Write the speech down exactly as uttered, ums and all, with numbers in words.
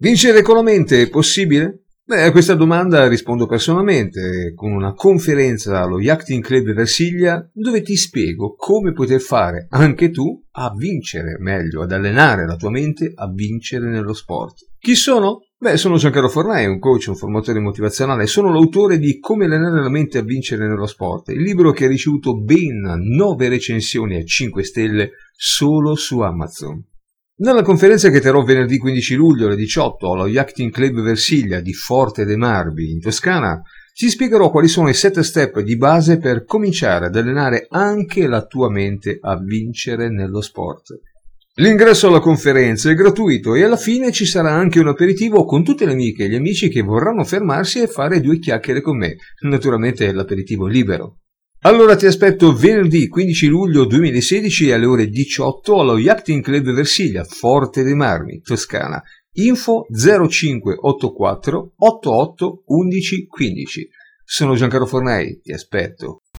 Vincere con la mente è possibile? Beh, a questa domanda rispondo personalmente con una conferenza allo Yachting Club Versiglia dove ti spiego come poter fare anche tu a vincere meglio, ad allenare la tua mente a vincere nello sport. Chi sono? Beh, sono Giancarlo Fornai, un coach, un formatore motivazionale, sono l'autore di Come allenare la mente a vincere nello sport, il libro che ha ricevuto ben nove recensioni a cinque stelle solo su Amazon. Nella conferenza che terrò venerdì quindici luglio alle diciotto allo Yachting Club Versiglia di Forte dei Marmi in Toscana, ti spiegherò quali sono i sette step di base per cominciare ad allenare anche la tua mente a vincere nello sport. L'ingresso alla conferenza è gratuito e alla fine ci sarà anche un aperitivo con tutte le amiche e gli amici che vorranno fermarsi e fare due chiacchiere con me. Naturalmente l'aperitivo è libero. Allora ti aspetto venerdì quindici luglio duemilasedici alle ore diciotto allo Yachting Club Versiglia, Forte dei Marmi, Toscana. Info zero cinque otto quattro otto otto undici quindici. Sono Giancarlo Fornai, ti aspetto.